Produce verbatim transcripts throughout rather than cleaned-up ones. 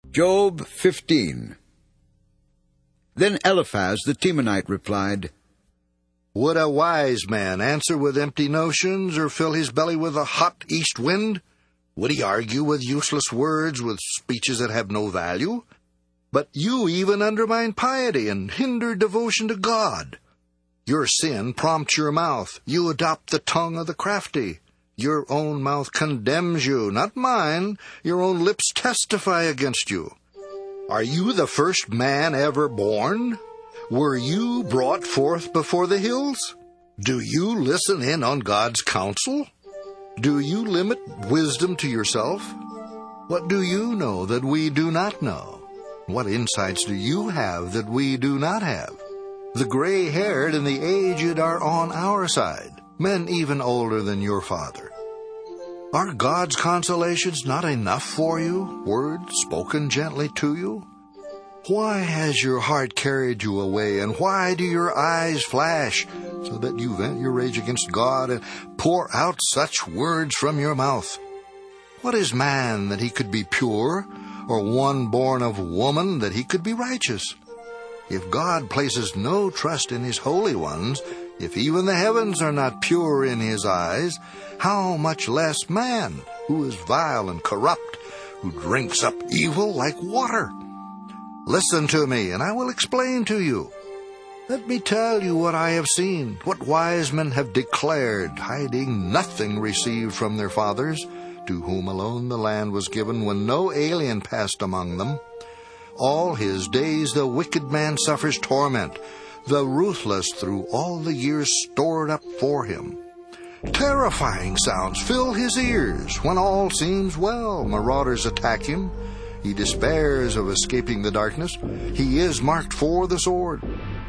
Job fifteen. Then Eliphaz the Temanite replied, Would a wise man answer with empty notions, or fill his belly with a hot east wind? Would he argue with useless words, with speeches that have no value? But you even undermine piety and hinder devotion to God. Your sin prompts your mouth. You adopt the tongue of the crafty. Your own mouth condemns you, not mine. Your own lips testify against you. Are you the first man ever born? Were you brought forth before the hills? Do you listen in on God's counsel? Do you limit wisdom to yourself? What do you know that we do not know? What insights do you have that we do not have? The gray-haired and the aged are on our side, men even older than your father. Are God's consolations not enough for you, words spoken gently to you? Why has your heart carried you away, and why do your eyes flash, so that you vent your rage against God and pour out such words from your mouth? What is man that he could be pure, or one born of woman that he could be righteous? If God places no trust in his holy ones, if even the heavens are not pure in his eyes, how much less man, who is vile and corrupt, who drinks up evil like water? Listen to me, and I will explain to you. Let me tell you what I have seen, what wise men have declared, hiding nothing received from their fathers, to whom alone the land was given when no alien passed among them. All his days the wicked man suffers torment, the ruthless through all the years stored up for him. Terrifying sounds fill his ears. When all seems well, marauders attack him. He despairs of escaping the darkness. He is marked for the sword.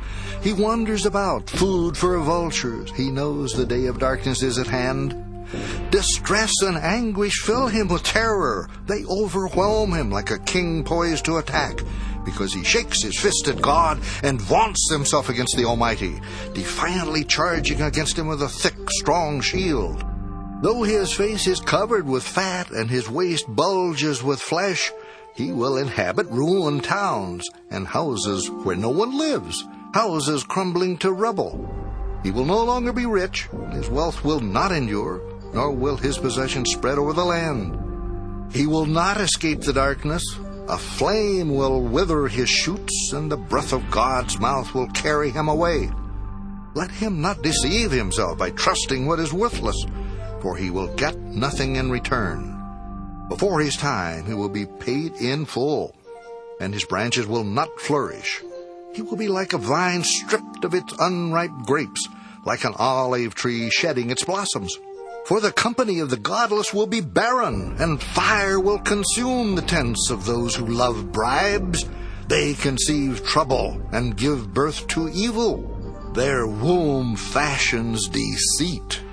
He wanders about, food for vultures. He knows the day of darkness is at hand. Distress and anguish fill him with terror. They overwhelm him like a king poised to attack, because he shakes his fist at God and vaunts himself against the Almighty, defiantly charging against him with a thick, strong shield. Though his face is covered with fat and his waist bulges with flesh, he will inhabit ruined towns and houses where no one lives, houses crumbling to rubble. He will no longer be rich, his wealth will not endure, nor will his possessions spread over the land. He will not escape the darkness. A flame will wither his shoots, and the breath of God's mouth will carry him away. Let him not deceive himself by trusting what is worthless, for he will get nothing in return. Before his time he will be paid in full, and his branches will not flourish. He will be like a vine stripped of its unripe grapes, like an olive tree shedding its blossoms. For the company of the godless will be barren, and fire will consume the tents of those who love bribes. They conceive trouble and give birth to evil. Their womb fashions deceit.